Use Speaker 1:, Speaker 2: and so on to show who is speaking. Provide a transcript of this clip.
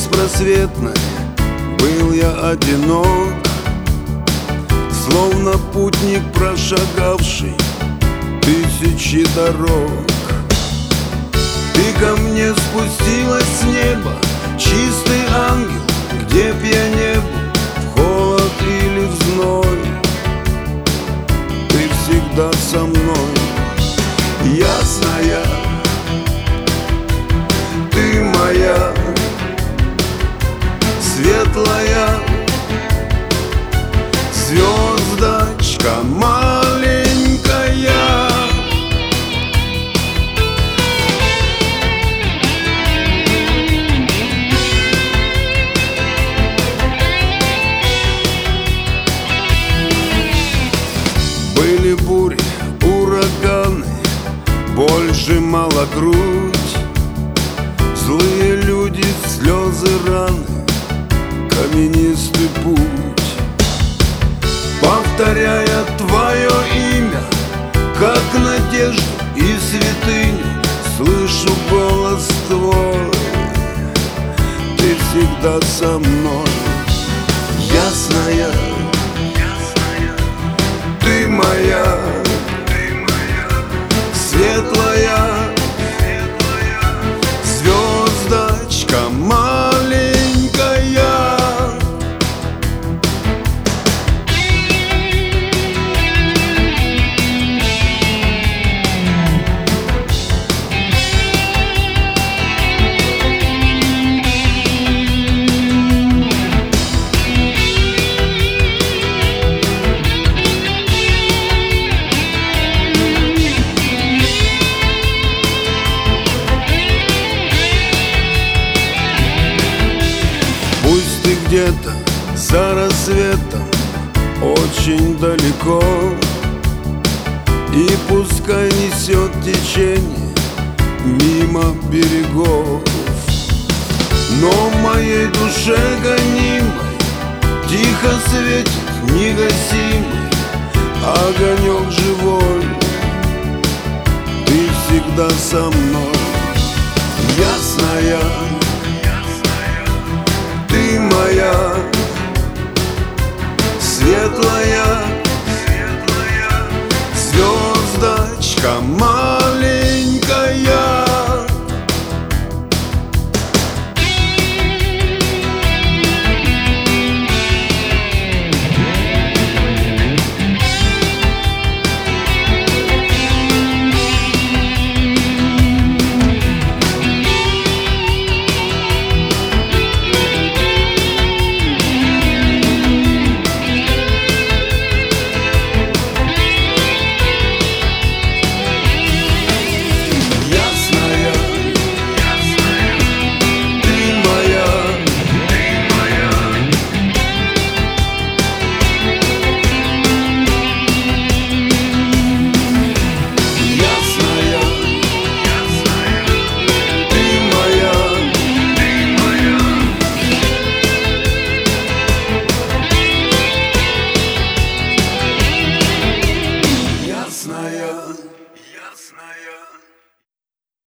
Speaker 1: беспросветной был я одинок, словно путник, прошагавший тысячи дорог. Ты ко мне спустилась с неба, чистый ангел, где б я не был, в холод или в зной, ты всегда со мной. Ясная, ты моя, светлая звездочка маленькая. Были бури, ураганы, боль сжимала грудь, злые люди, слезы, раны, каменистый путь. Повторяя твое имя, как надежду и святыню, слышу голос твой, ты всегда со мной. Ясная, ты моя, светлая звездочка маленькая. Пусть ты где-то за рассветом очень далеко, и пускай несет течение мимо берегов, но в моей душе гонимой тихо светит негасимый огонек живой, ты всегда со мной. Ясная, ты моя, светлая звездочка.